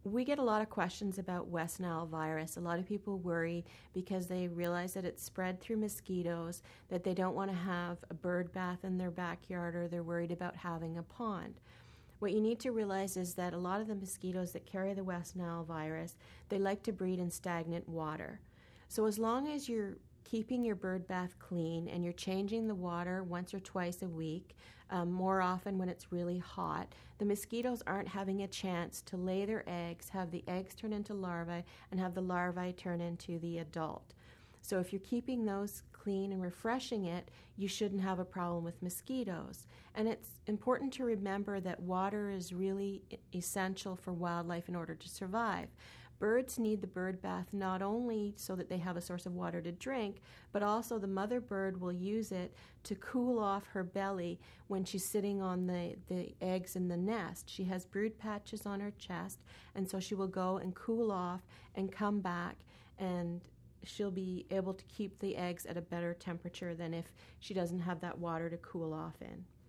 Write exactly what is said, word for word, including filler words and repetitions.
We get a lot of questions about West Nile virus. A lot of people worry because they realize that it's spread through mosquitoes, that they don't want to have a bird bath in their backyard, or they're worried about having a pond. What you need to realize is that a lot of the mosquitoes that carry the West Nile virus, they like to breed in stagnant water. So as long as you're keeping your bird bath clean and you're changing the water once or twice a week, um, more often when it's really hot, the mosquitoes aren't having a chance to lay their eggs, have the eggs turn into larvae, and have the larvae turn into the adult. So if you're keeping those clean and refreshing it, you shouldn't have a problem with mosquitoes. And it's important to remember that water is really essential for wildlife in order to survive. Birds need the bird bath not only so that they have a source of water to drink, but also the mother bird will use it to cool off her belly when she's sitting on the, the eggs in the nest. She has brood patches on her chest, and so she will go and cool off and come back, and she'll be able to keep the eggs at a better temperature than if she doesn't have that water to cool off in.